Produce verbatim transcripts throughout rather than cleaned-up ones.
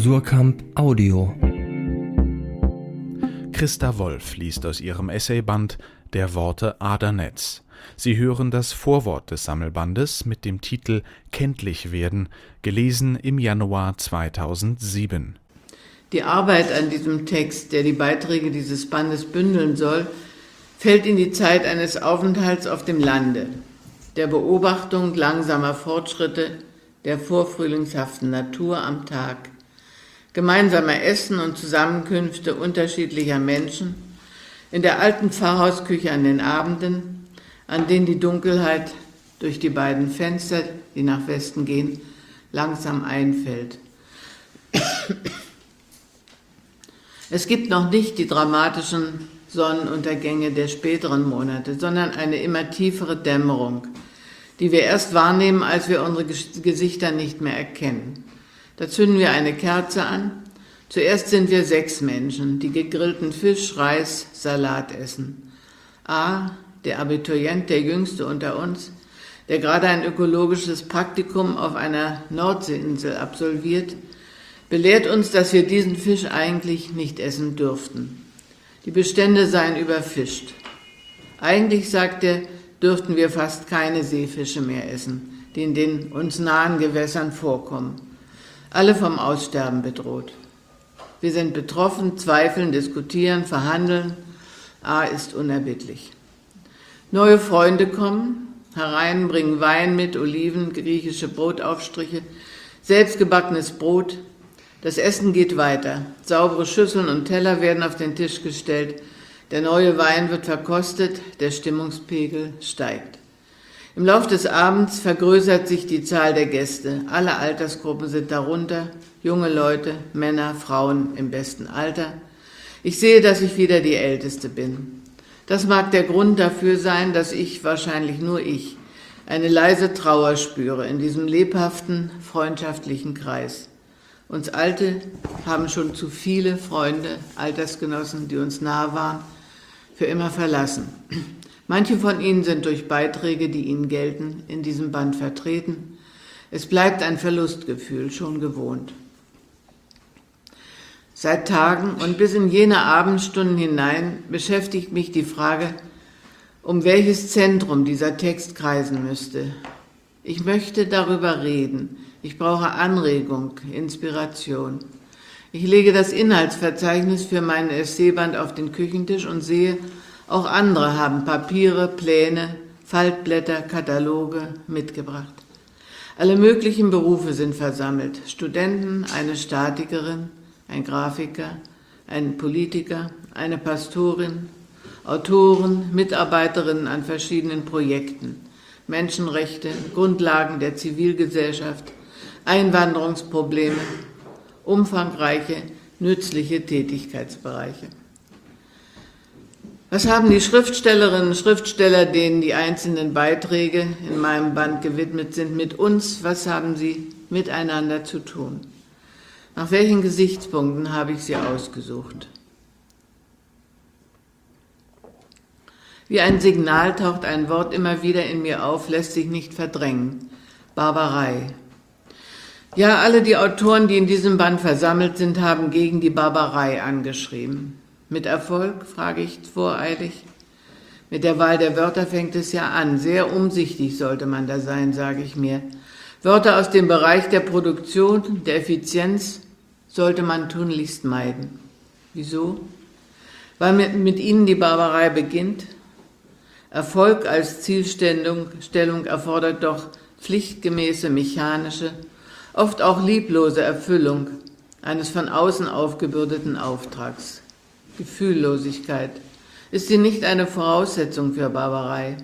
Surkamp Audio. Christa Wolf liest aus ihrem Essayband Der Worte Adernetz. Sie hören das Vorwort des Sammelbandes mit dem Titel Kenntlich werden, gelesen im Januar zweitausendsieben. Die Arbeit an diesem Text, der die Beiträge dieses Bandes bündeln soll, fällt in die Zeit eines Aufenthalts auf dem Lande, der Beobachtung langsamer Fortschritte der vorfrühlingshaften Natur am Tag, gemeinsamer Essen und Zusammenkünfte unterschiedlicher Menschen, in der alten Pfarrhausküche an den Abenden, an denen die Dunkelheit durch die beiden Fenster, die nach Westen gehen, langsam einfällt. Es gibt noch nicht die dramatischen Sonnenuntergänge der späteren Monate, sondern eine immer tiefere Dämmerung, die wir erst wahrnehmen, als wir unsere Gesichter nicht mehr erkennen. Da zünden wir eine Kerze an. Zuerst sind wir sechs Menschen, die gegrillten Fisch, Reis, Salat essen. A., der Abiturient, der Jüngste unter uns, der gerade ein ökologisches Praktikum auf einer Nordseeinsel absolviert, belehrt uns, dass wir diesen Fisch eigentlich nicht essen dürften. Die Bestände seien überfischt. Eigentlich, sagt er, dürften wir fast keine Seefische mehr essen, die in den uns nahen Gewässern vorkommen. Alle vom Aussterben bedroht. Wir sind betroffen, zweifeln, diskutieren, verhandeln. A ist unerbittlich. Neue Freunde kommen herein, bringen Wein mit, Oliven, griechische Brotaufstriche, selbstgebackenes Brot. Das Essen geht weiter. Saubere Schüsseln und Teller werden auf den Tisch gestellt. Der neue Wein wird verkostet, der Stimmungspegel steigt. Im Lauf des Abends vergrößert sich die Zahl der Gäste. Alle Altersgruppen sind darunter, junge Leute, Männer, Frauen im besten Alter. Ich sehe, dass ich wieder die Älteste bin. Das mag der Grund dafür sein, dass ich, wahrscheinlich nur ich, eine leise Trauer spüre in diesem lebhaften, freundschaftlichen Kreis. Uns Alte haben schon zu viele Freunde, Altersgenossen, die uns nahe waren, für immer verlassen. Manche von ihnen sind durch Beiträge, die ihnen gelten, in diesem Band vertreten. Es bleibt ein Verlustgefühl, schon gewohnt. Seit Tagen und bis in jene Abendstunden hinein beschäftigt mich die Frage, um welches Zentrum dieser Text kreisen müsste. Ich möchte darüber reden. Ich brauche Anregung, Inspiration. Ich lege das Inhaltsverzeichnis für meinen Essayband auf den Küchentisch und sehe, auch andere haben Papiere, Pläne, Faltblätter, Kataloge mitgebracht. Alle möglichen Berufe sind versammelt. Studenten, eine Statikerin, ein Grafiker, ein Politiker, eine Pastorin, Autoren, Mitarbeiterinnen an verschiedenen Projekten, Menschenrechte, Grundlagen der Zivilgesellschaft, Einwanderungsprobleme, umfangreiche, nützliche Tätigkeitsbereiche. Was haben die Schriftstellerinnen und Schriftsteller, denen die einzelnen Beiträge in meinem Band gewidmet sind, mit uns, was haben sie miteinander zu tun? Nach welchen Gesichtspunkten habe ich sie ausgesucht? Wie ein Signal taucht ein Wort immer wieder in mir auf, lässt sich nicht verdrängen. Barbarei. Ja, alle die Autoren, die in diesem Band versammelt sind, haben gegen die Barbarei angeschrieben. Mit Erfolg, frage ich voreilig. Mit der Wahl der Wörter fängt es ja an. Sehr umsichtig sollte man da sein, sage ich mir. Wörter aus dem Bereich der Produktion, der Effizienz sollte man tunlichst meiden. Wieso? Weil mit, mit ihnen die Barbarei beginnt. Erfolg als Zielstellung Stellung erfordert doch pflichtgemäße, mechanische, oft auch lieblose Erfüllung eines von außen aufgebürdeten Auftrags. Gefühllosigkeit. Ist sie nicht eine Voraussetzung für Barbarei?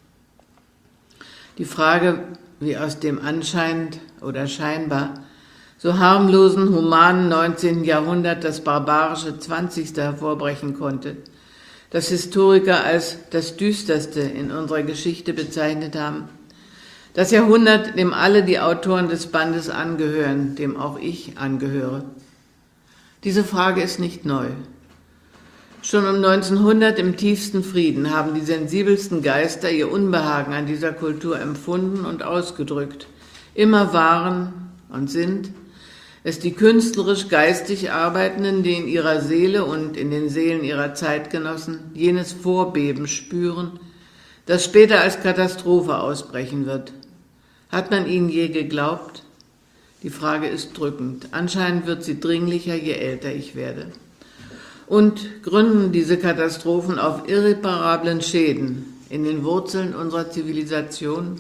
Die Frage, wie aus dem anscheinend oder scheinbar so harmlosen, humanen neunzehnten Jahrhundert das barbarische zwanzigste hervorbrechen konnte, das Historiker als das Düsterste in unserer Geschichte bezeichnet haben, das Jahrhundert, dem alle die Autoren des Bandes angehören, dem auch ich angehöre. Diese Frage ist nicht neu. Schon um neunzehnhundert im tiefsten Frieden haben die sensibelsten Geister ihr Unbehagen an dieser Kultur empfunden und ausgedrückt. Immer waren und sind es die künstlerisch-geistig Arbeitenden, die in ihrer Seele und in den Seelen ihrer Zeitgenossen jenes Vorbeben spüren, das später als Katastrophe ausbrechen wird. Hat man ihnen je geglaubt? Die Frage ist drückend. Anscheinend wird sie dringlicher, je älter ich werde. Und gründen diese Katastrophen auf irreparablen Schäden in den Wurzeln unserer Zivilisation?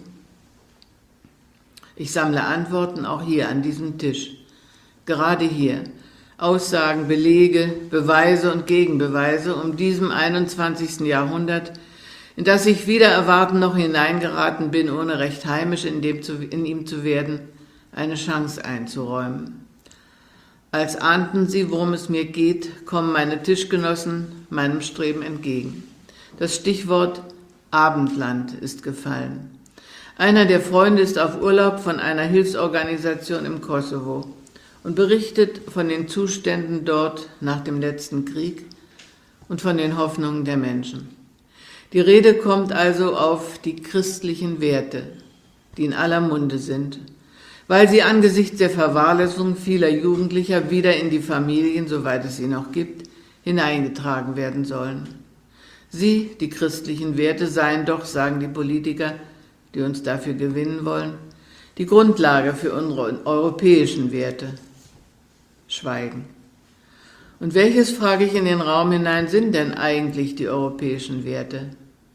Ich sammle Antworten auch hier an diesem Tisch. Gerade hier. Aussagen, Belege, Beweise und Gegenbeweise um diesem einundzwanzigsten Jahrhundert, in das ich wider Erwarten noch hineingeraten bin, ohne recht heimisch in, dem zu, in ihm zu werden, eine Chance einzuräumen. Als ahnten sie, worum es mir geht, kommen meine Tischgenossen meinem Streben entgegen. Das Stichwort Abendland ist gefallen. Einer der Freunde ist auf Urlaub von einer Hilfsorganisation im Kosovo und berichtet von den Zuständen dort nach dem letzten Krieg und von den Hoffnungen der Menschen. Die Rede kommt also auf die christlichen Werte, die in aller Munde sind, weil sie angesichts der Verwahrlosung vieler Jugendlicher wieder in die Familien, soweit es sie noch gibt, hineingetragen werden sollen. Sie, die christlichen Werte, seien doch, sagen die Politiker, die uns dafür gewinnen wollen, die Grundlage für unsere europäischen Werte. Schweigen. Und welches, frage ich in den Raum hinein, sind denn eigentlich die europäischen Werte?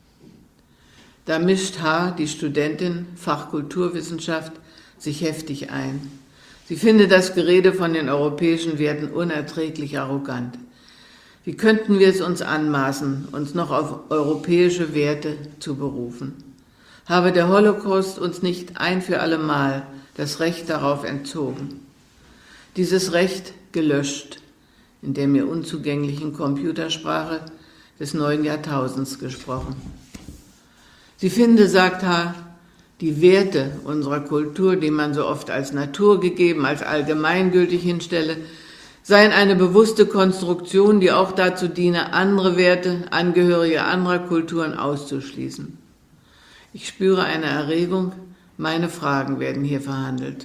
Da mischt H., die Studentin, Fach Kulturwissenschaft, sich heftig ein. Sie findet das Gerede von den europäischen Werten unerträglich arrogant. Wie könnten wir es uns anmaßen, uns noch auf europäische Werte zu berufen? Habe der Holocaust uns nicht ein für alle Mal das Recht darauf entzogen? Dieses Recht gelöscht, in der mir unzugänglichen Computersprache des neuen Jahrtausends gesprochen. Sie finde, sagt H., die Werte unserer Kultur, die man so oft als naturgegeben, als allgemeingültig hinstelle, seien eine bewusste Konstruktion, die auch dazu diene, andere Werte, Angehörige anderer Kulturen auszuschließen. Ich spüre eine Erregung, meine Fragen werden hier verhandelt.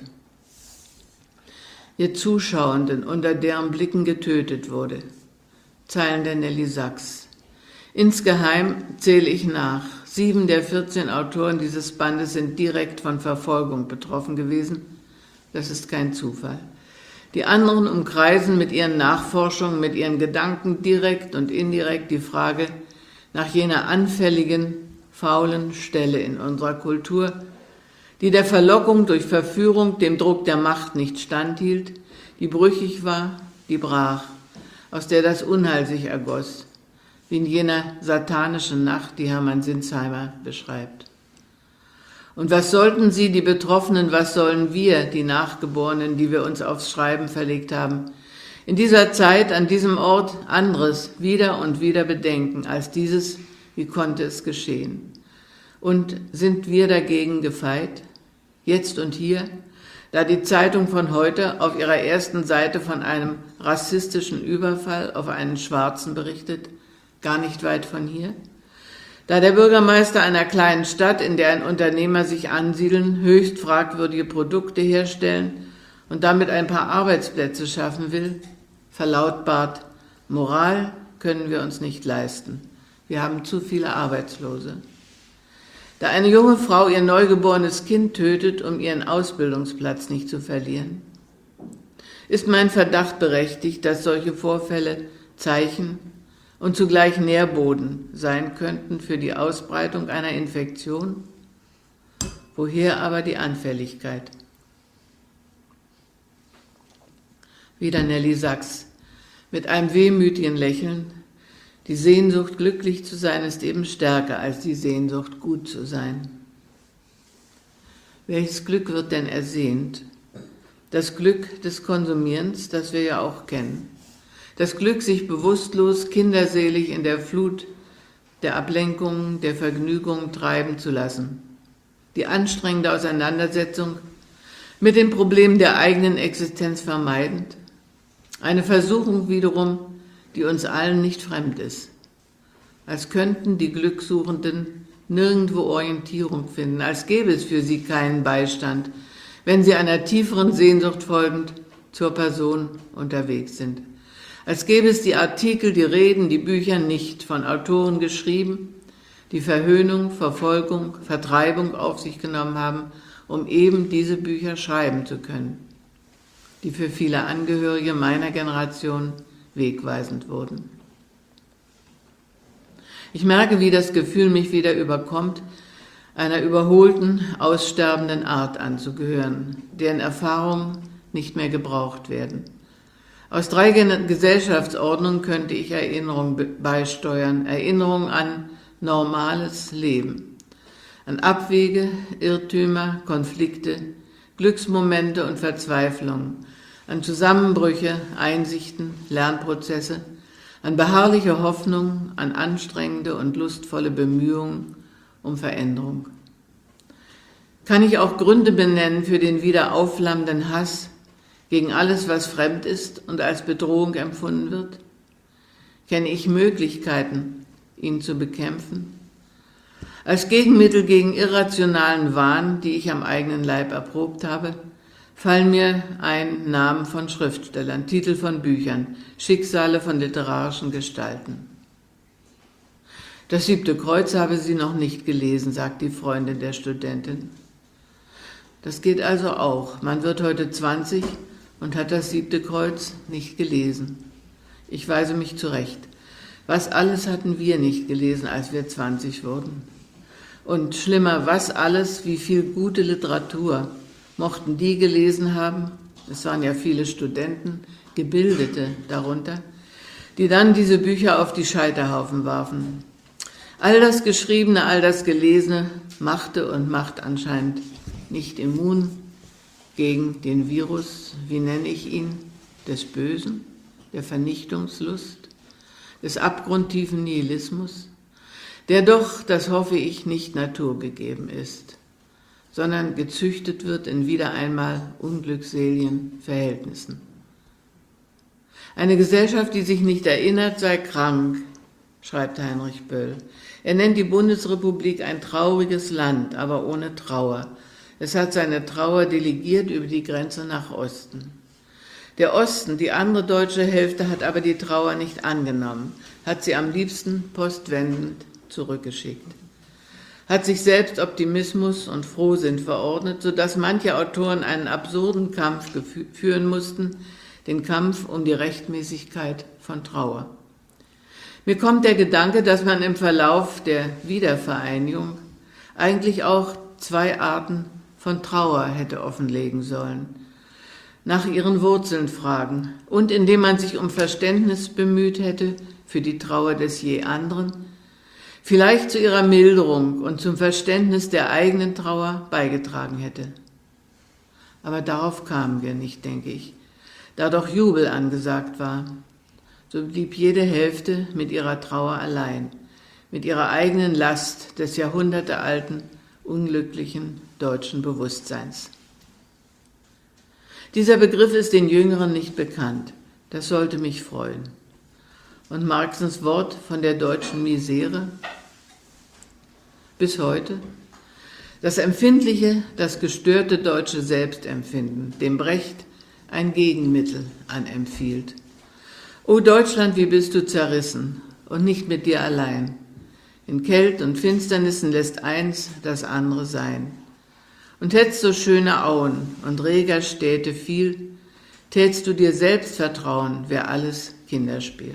Ihr Zuschauenden, unter deren Blicken getötet wurde. Zeilen der Nelly Sachs. Insgeheim zähle ich nach. Sieben der vierzehn Autoren dieses Bandes sind direkt von Verfolgung betroffen gewesen. Das ist kein Zufall. Die anderen umkreisen mit ihren Nachforschungen, mit ihren Gedanken direkt und indirekt die Frage nach jener anfälligen, faulen Stelle in unserer Kultur, die der Verlockung durch Verführung, dem Druck der Macht nicht standhielt, die brüchig war, die brach, aus der das Unheil sich ergoss, wie in jener satanischen Nacht, die Hermann Sinsheimer beschreibt. Und was sollten sie, die Betroffenen, was sollen wir, die Nachgeborenen, die wir uns aufs Schreiben verlegt haben, in dieser Zeit, an diesem Ort anderes wieder und wieder bedenken als dieses, wie konnte es geschehen? Und sind wir dagegen gefeit? Jetzt und hier, da die Zeitung von heute auf ihrer ersten Seite von einem rassistischen Überfall auf einen Schwarzen berichtet, gar nicht weit von hier? Da der Bürgermeister einer kleinen Stadt, in der ein Unternehmer sich ansiedeln, höchst fragwürdige Produkte herstellen und damit ein paar Arbeitsplätze schaffen will, verlautbart, Moral können wir uns nicht leisten. Wir haben zu viele Arbeitslose. Da eine junge Frau ihr neugeborenes Kind tötet, um ihren Ausbildungsplatz nicht zu verlieren, ist mein Verdacht berechtigt, dass solche Vorfälle Zeichen und zugleich Nährboden sein könnten für die Ausbreitung einer Infektion. Woher aber die Anfälligkeit? Wieder Nelly Sachs, mit einem wehmütigen Lächeln. Die Sehnsucht, glücklich zu sein, ist eben stärker als die Sehnsucht, gut zu sein. Welches Glück wird denn ersehnt? Das Glück des Konsumierens, das wir ja auch kennen. Das Glück, sich bewusstlos, kinderselig in der Flut der Ablenkungen, der Vergnügungen treiben zu lassen. Die anstrengende Auseinandersetzung mit den Problemen der eigenen Existenz vermeidend. Eine Versuchung wiederum, die uns allen nicht fremd ist. Als könnten die Glücksuchenden nirgendwo Orientierung finden, als gäbe es für sie keinen Beistand, wenn sie einer tieferen Sehnsucht folgend zur Person unterwegs sind. Als gäbe es die Artikel, die Reden, die Bücher nicht von Autoren geschrieben, die Verhöhnung, Verfolgung, Vertreibung auf sich genommen haben, um eben diese Bücher schreiben zu können, die für viele Angehörige meiner Generation wegweisend wurden. Ich merke, wie das Gefühl mich wieder überkommt, einer überholten, aussterbenden Art anzugehören, deren Erfahrungen nicht mehr gebraucht werden. Aus drei Gesellschaftsordnungen könnte ich Erinnerung beisteuern, Erinnerung an normales Leben, an Abwege, Irrtümer, Konflikte, Glücksmomente und Verzweiflungen, an Zusammenbrüche, Einsichten, Lernprozesse, an beharrliche Hoffnung, an anstrengende und lustvolle Bemühungen um Veränderung. Kann ich auch Gründe benennen für den wieder aufflammenden Hass gegen alles, was fremd ist und als Bedrohung empfunden wird? Kenne ich Möglichkeiten, ihn zu bekämpfen? Als Gegenmittel gegen irrationalen Wahn, die ich am eigenen Leib erprobt habe, fallen mir ein Namen von Schriftstellern, Titel von Büchern, Schicksale von literarischen Gestalten. Das siebte Kreuz habe sie noch nicht gelesen, sagt die Freundin der Studentin. Das geht also auch. Man wird heute zwanzig und hat das siebte Kreuz nicht gelesen. Ich weise mich zurecht. Was alles hatten wir nicht gelesen, als wir zwanzig wurden? Und schlimmer, was alles, wie viel gute Literatur mochten die gelesen haben, es waren ja viele Studenten, Gebildete darunter, die dann diese Bücher auf die Scheiterhaufen warfen. All das Geschriebene, all das Gelesene machte und macht anscheinend nicht immun gegen den Virus, wie nenne ich ihn, des Bösen, der Vernichtungslust, des abgrundtiefen Nihilismus, der doch, das hoffe ich, nicht naturgegeben ist, sondern gezüchtet wird in wieder einmal unglückseligen Verhältnissen. Eine Gesellschaft, die sich nicht erinnert, sei krank, schreibt Heinrich Böll. Er nennt die Bundesrepublik ein trauriges Land, aber ohne Trauer. Es hat seine Trauer delegiert über die Grenze nach Osten. Der Osten, die andere deutsche Hälfte, hat aber die Trauer nicht angenommen, hat sie am liebsten postwendend zurückgeschickt. Hat sich selbst Optimismus und Frohsinn verordnet, sodass manche Autoren einen absurden Kampf führen mussten, den Kampf um die Rechtmäßigkeit von Trauer. Mir kommt der Gedanke, dass man im Verlauf der Wiedervereinigung eigentlich auch zwei Arten von Trauer hätte offenlegen sollen, nach ihren Wurzeln fragen und indem man sich um Verständnis bemüht hätte für die Trauer des je anderen, vielleicht zu ihrer Milderung und zum Verständnis der eigenen Trauer beigetragen hätte. Aber darauf kamen wir nicht, denke ich, da doch Jubel angesagt war. So blieb jede Hälfte mit ihrer Trauer allein, mit ihrer eigenen Last des jahrhundertealten, unglücklichen deutschen Bewusstseins. Dieser Begriff ist den Jüngeren nicht bekannt. Das sollte mich freuen. Und Marxens Wort von der deutschen Misere? Bis heute? Das empfindliche, das gestörte deutsche Selbstempfinden, dem Brecht ein Gegenmittel anempfiehlt. O Deutschland, wie bist du zerrissen, und nicht mit dir allein. In Kält und Finsternissen lässt eins das andere sein. Und hättest so schöne Auen und reger Städte viel, tätst du dir selbst vertrauen, wär alles Kinderspiel.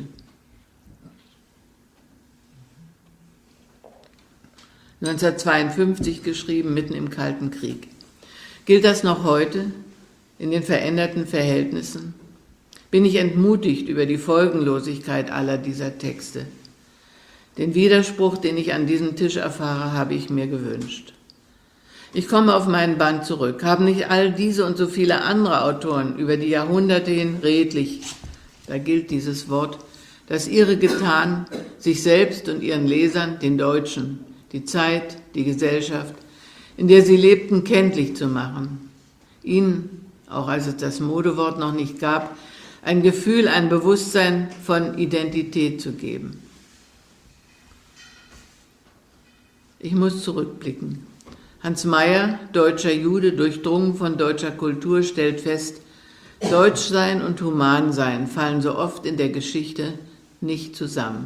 neunzehnhundertzweiundfünfzig geschrieben, mitten im Kalten Krieg. Gilt das noch heute in den veränderten Verhältnissen? Bin ich entmutigt über die Folgenlosigkeit aller dieser Texte. Den Widerspruch, den ich an diesem Tisch erfahre, habe ich mir gewünscht. Ich komme auf meinen Band zurück. Haben nicht all diese und so viele andere Autoren über die Jahrhunderte hin redlich, da gilt dieses Wort, das ihre getan, sich selbst und ihren Lesern, den Deutschen, die Zeit, die Gesellschaft, in der sie lebten, kenntlich zu machen. Ihnen, auch als es das Modewort noch nicht gab, ein Gefühl, ein Bewusstsein von Identität zu geben. Ich muss zurückblicken. Hans Meyer, deutscher Jude, durchdrungen von deutscher Kultur, stellt fest, Deutschsein und Humansein fallen so oft in der Geschichte nicht zusammen.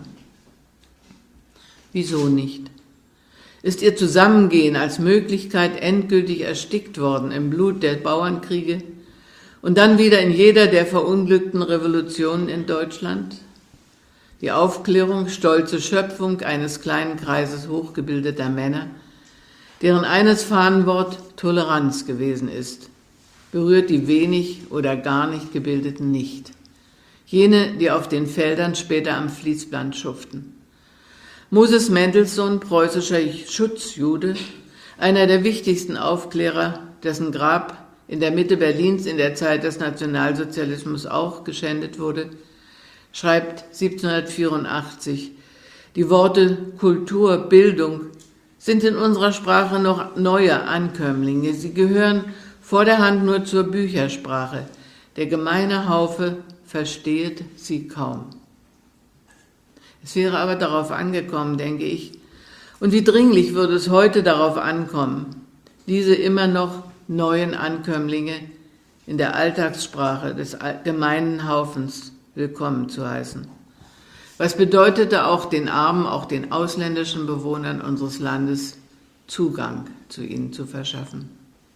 Wieso nicht? Ist ihr Zusammengehen als Möglichkeit endgültig erstickt worden im Blut der Bauernkriege und dann wieder in jeder der verunglückten Revolutionen in Deutschland? Die Aufklärung, stolze Schöpfung eines kleinen Kreises hochgebildeter Männer, deren eines Fahnenwort Toleranz gewesen ist, berührt die wenig oder gar nicht Gebildeten nicht. Jene, die auf den Feldern später am Fließband schuften. Moses Mendelssohn, preußischer Schutzjude, einer der wichtigsten Aufklärer, dessen Grab in der Mitte Berlins in der Zeit des Nationalsozialismus auch geschändet wurde, schreibt siebzehnhundertvierundachtzig, die Worte Kultur, Bildung sind in unserer Sprache noch neue Ankömmlinge. Sie gehören vor der Hand nur zur Büchersprache. Der gemeine Haufe versteht sie kaum. Es wäre aber darauf angekommen, denke ich, und wie dringlich würde es heute darauf ankommen, diese immer noch neuen Ankömmlinge in der Alltagssprache des gemeinen Haufens willkommen zu heißen. Was bedeutete auch den armen, auch den ausländischen Bewohnern unseres Landes Zugang zu ihnen zu verschaffen.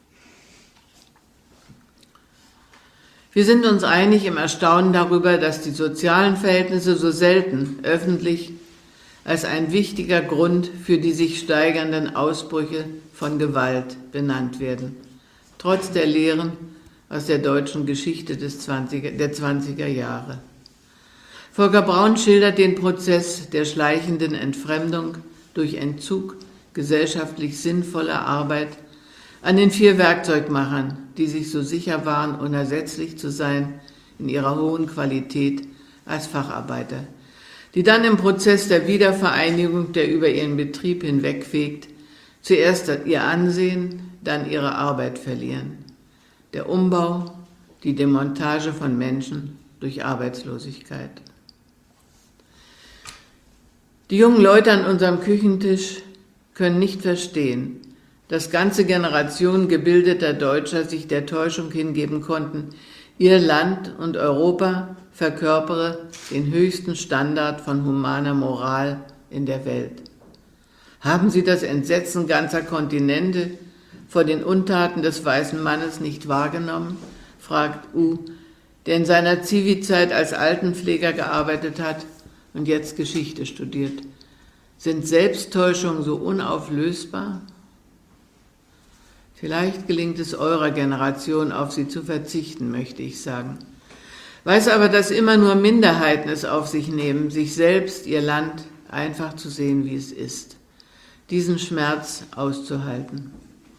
Wir sind uns einig im Erstaunen darüber, dass die sozialen Verhältnisse so selten öffentlich als ein wichtiger Grund für die sich steigernden Ausbrüche von Gewalt benannt werden, trotz der Lehren aus der deutschen Geschichte des zwanziger, der zwanziger Jahre. Volker Braun schildert den Prozess der schleichenden Entfremdung durch Entzug gesellschaftlich sinnvoller Arbeit an den vier Werkzeugmachern, die sich so sicher waren, unersetzlich zu sein in ihrer hohen Qualität als Facharbeiter, die dann im Prozess der Wiedervereinigung, der über ihren Betrieb hinwegfegt, zuerst ihr Ansehen, dann ihre Arbeit verlieren. Der Umbau, die Demontage von Menschen durch Arbeitslosigkeit. Die jungen Leute an unserem Küchentisch können nicht verstehen, dass ganze Generationen gebildeter Deutscher sich der Täuschung hingeben konnten, ihr Land und Europa verkörpere den höchsten Standard von humaner Moral in der Welt. Haben Sie das Entsetzen ganzer Kontinente vor den Untaten des weißen Mannes nicht wahrgenommen? Fragt U, der in seiner Zivilzeit als Altenpfleger gearbeitet hat und jetzt Geschichte studiert. Sind Selbsttäuschungen so unauflösbar? Vielleicht gelingt es eurer Generation, auf sie zu verzichten, möchte ich sagen. Weiß aber, dass immer nur Minderheiten es auf sich nehmen, sich selbst, ihr Land einfach zu sehen, wie es ist. Diesen Schmerz auszuhalten.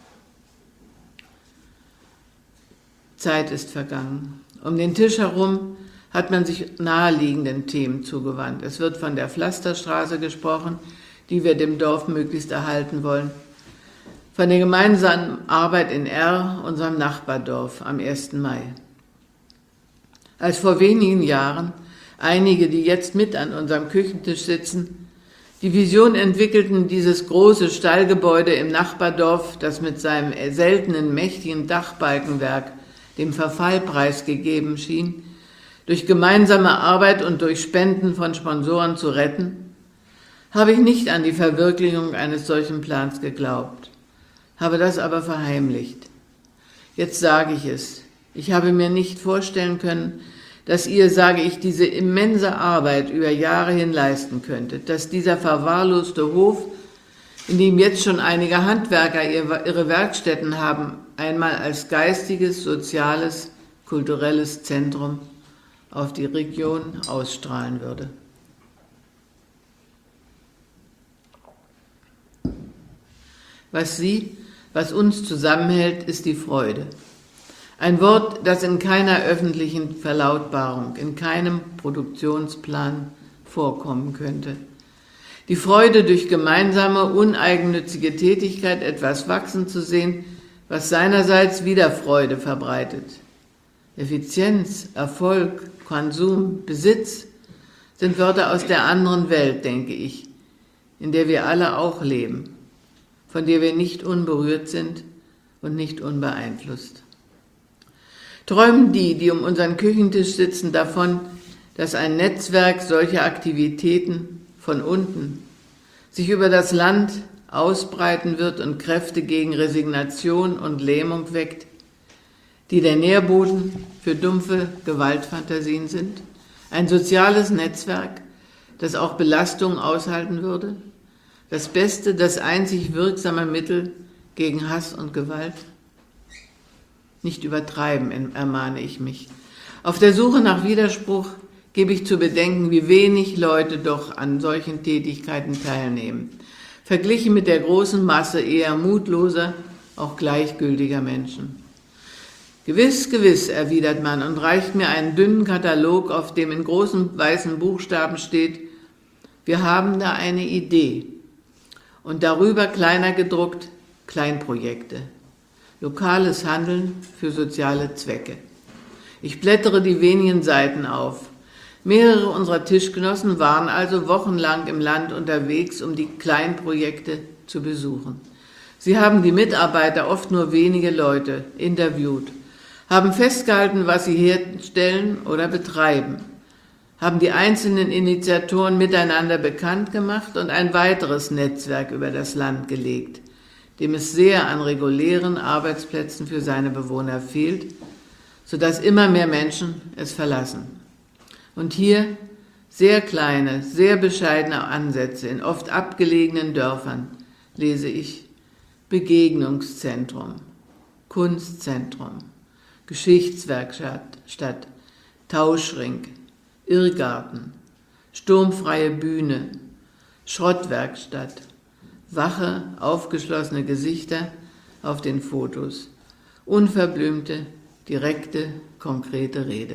Zeit ist vergangen. Um den Tisch herum hat man sich naheliegenden Themen zugewandt. Es wird von der Pflasterstraße gesprochen, die wir dem Dorf möglichst erhalten wollen. Von der gemeinsamen Arbeit in R, unserem Nachbardorf, am ersten Mai. Als vor wenigen Jahren einige, die jetzt mit an unserem Küchentisch sitzen, die Vision entwickelten, dieses große Stallgebäude im Nachbardorf, das mit seinem seltenen, mächtigen Dachbalkenwerk dem Verfall preisgegeben schien, durch gemeinsame Arbeit und durch Spenden von Sponsoren zu retten, habe ich nicht an die Verwirklichung eines solchen Plans geglaubt, habe das aber verheimlicht. Jetzt sage ich es. Ich habe mir nicht vorstellen können, dass ihr, sage ich, diese immense Arbeit über Jahre hin leisten könntet, dass dieser verwahrloste Hof, in dem jetzt schon einige Handwerker ihre Werkstätten haben, einmal als geistiges, soziales, kulturelles Zentrum auf die Region ausstrahlen würde. Was sie, was uns zusammenhält, ist die Freude. Ein Wort, das in keiner öffentlichen Verlautbarung, in keinem Produktionsplan vorkommen könnte. Die Freude, durch gemeinsame, uneigennützige Tätigkeit etwas wachsen zu sehen, was seinerseits wieder Freude verbreitet. Effizienz, Erfolg, Konsum, Besitz sind Wörter aus der anderen Welt, denke ich, in der wir alle auch leben, von der wir nicht unberührt sind und nicht unbeeinflusst. Träumen die, die um unseren Küchentisch sitzen, davon, dass ein Netzwerk solcher Aktivitäten von unten sich über das Land ausbreiten wird und Kräfte gegen Resignation und Lähmung weckt, die der Nährboden für dumpfe Gewaltfantasien sind? Ein soziales Netzwerk, das auch Belastungen aushalten würde? Das beste, das einzig wirksame Mittel gegen Hass und Gewalt? Nicht übertreiben, ermahne ich mich. Auf der Suche nach Widerspruch gebe ich zu bedenken, wie wenig Leute doch an solchen Tätigkeiten teilnehmen, verglichen mit der großen Masse eher mutloser, auch gleichgültiger Menschen. Gewiss, gewiss, erwidert man und reicht mir einen dünnen Katalog, auf dem in großen weißen Buchstaben steht: Wir haben da eine Idee. Und darüber kleiner gedruckt: Kleinprojekte. Lokales Handeln für soziale Zwecke. Ich blättere die wenigen Seiten auf. Mehrere unserer Tischgenossen waren also wochenlang im Land unterwegs, um die Kleinprojekte zu besuchen. Sie haben die Mitarbeiter, oft nur wenige Leute, interviewt, haben festgehalten, was sie herstellen oder betreiben, haben die einzelnen Initiatoren miteinander bekannt gemacht und ein weiteres Netzwerk über das Land gelegt, dem es sehr an regulären Arbeitsplätzen für seine Bewohner fehlt, sodass immer mehr Menschen es verlassen. Und hier sehr kleine, sehr bescheidene Ansätze in oft abgelegenen Dörfern lese ich: Begegnungszentrum, Kunstzentrum, Geschichtswerkstatt, Tauschring, Irrgarten, sturmfreie Bühne, Schrottwerkstatt, wache, aufgeschlossene Gesichter auf den Fotos, unverblümte, direkte, konkrete Rede.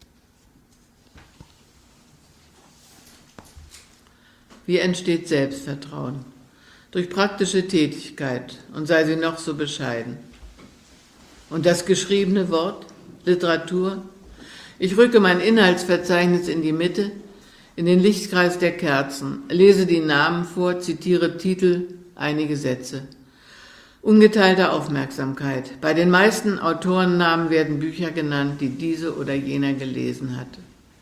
Wie entsteht Selbstvertrauen? Durch praktische Tätigkeit, und sei sie noch so bescheiden. Und das geschriebene Wort, Literatur? Ich rücke mein Inhaltsverzeichnis in die Mitte, in den Lichtkreis der Kerzen, lese die Namen vor, zitiere Titel, einige Sätze. Ungeteilte Aufmerksamkeit. Bei den meisten Autorennamen werden Bücher genannt, die diese oder jener gelesen hat.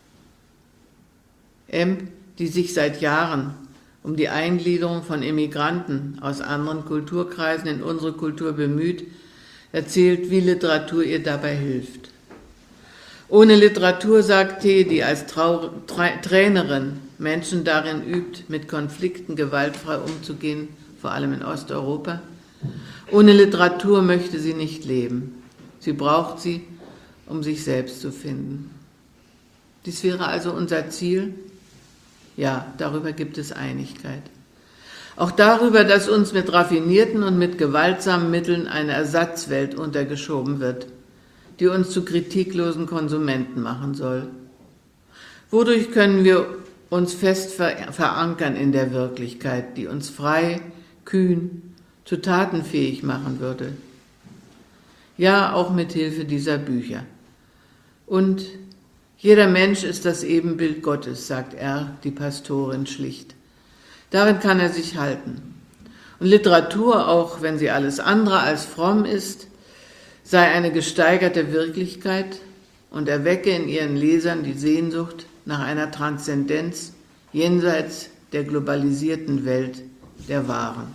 M., die sich seit Jahren um die Eingliederung von Immigranten aus anderen Kulturkreisen in unsere Kultur bemüht, erzählt, wie Literatur ihr dabei hilft. Ohne Literatur, sagt T., die als Trau- Tra- Trainerin Menschen darin übt, mit Konflikten gewaltfrei umzugehen, vor allem in Osteuropa, ohne Literatur möchte sie nicht leben. Sie braucht sie, um sich selbst zu finden. Dies wäre also unser Ziel. Ja, darüber gibt es Einigkeit. Auch darüber, dass uns mit raffinierten und mit gewaltsamen Mitteln eine Ersatzwelt untergeschoben wird, die uns zu kritiklosen Konsumenten machen soll. Wodurch können wir uns fest verankern in der Wirklichkeit, die uns frei, kühn, zu Taten fähig machen würde? Ja, auch mit Hilfe dieser Bücher. Und jeder Mensch ist das Ebenbild Gottes, sagt er, die Pastorin, schlicht. Darin kann er sich halten. Und Literatur, auch wenn sie alles andere als fromm ist, sei eine gesteigerte Wirklichkeit und erwecke in ihren Lesern die Sehnsucht nach einer Transzendenz jenseits der globalisierten Welt der Waren.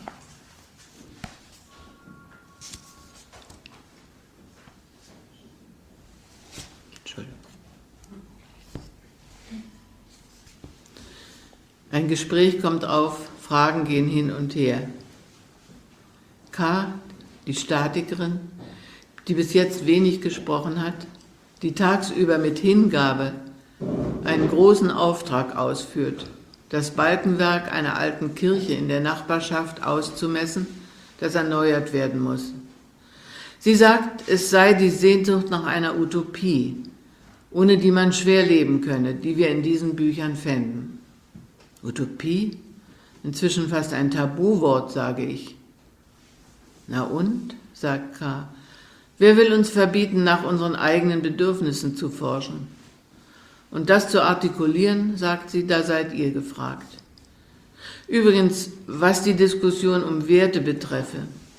Ein Gespräch kommt auf, Fragen gehen hin und her. K., die Statikerin, die bis jetzt wenig gesprochen hat, die tagsüber mit Hingabe einen großen Auftrag ausführt, das Balkenwerk einer alten Kirche in der Nachbarschaft auszumessen, das erneuert werden muss. Sie sagt, es sei die Sehnsucht nach einer Utopie, ohne die man schwer leben könne, die wir in diesen Büchern fänden. Utopie? Inzwischen fast ein Tabuwort, sage ich. Na und, sagt K., wer will uns verbieten, nach unseren eigenen Bedürfnissen zu forschen? Und das zu artikulieren, sagt sie, da seid ihr gefragt. Übrigens, was die Diskussion um Werte betreffe,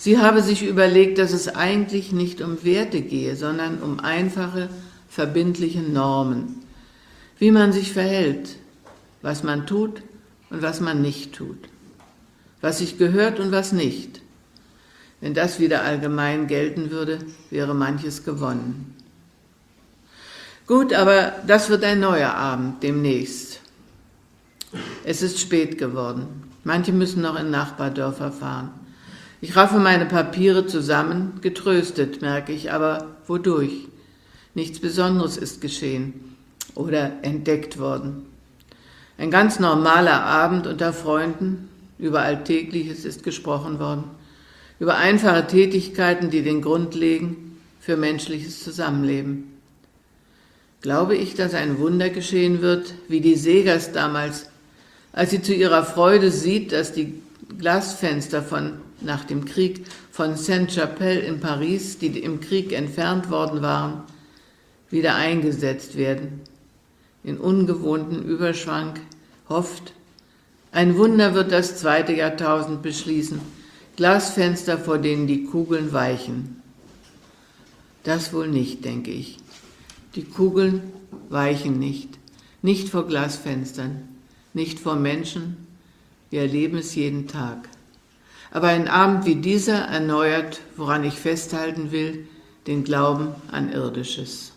Sie habe sich überlegt, dass es eigentlich nicht um Werte gehe, sondern um einfache, verbindliche Normen. Wie man sich verhält, was man tut und was man nicht tut. Was sich gehört und was nicht. Wenn das wieder allgemein gelten würde, wäre manches gewonnen. Gut, aber das wird ein neuer Abend demnächst. Es ist spät geworden. Manche müssen noch in Nachbardörfer fahren. Ich raffe meine Papiere zusammen, getröstet, merke ich, aber wodurch? Nichts Besonderes ist geschehen oder entdeckt worden. Ein ganz normaler Abend unter Freunden, über Alltägliches ist gesprochen worden, über einfache Tätigkeiten, die den Grund legen für menschliches Zusammenleben. Glaube ich, dass ein Wunder geschehen wird, wie die Segers damals, als sie zu ihrer Freude sieht, dass die Glasfenster von, nach dem Krieg von Sainte-Chapelle in Paris, die im Krieg entfernt worden waren, wieder eingesetzt werden. In ungewohnten Überschwang hofft, ein Wunder wird das zweite Jahrtausend beschließen, Glasfenster, vor denen die Kugeln weichen. Das wohl nicht, denke ich. Die Kugeln weichen nicht, nicht vor Glasfenstern, nicht vor Menschen, wir erleben es jeden Tag. Aber ein Abend wie dieser erneuert, woran ich festhalten will, den Glauben an Irdisches.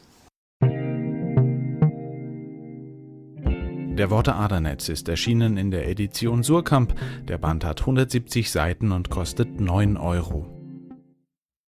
Der Worte Adernetz ist erschienen in der Edition Suhrkamp. Der Band hat hundertsiebzig Seiten und kostet neun Euro.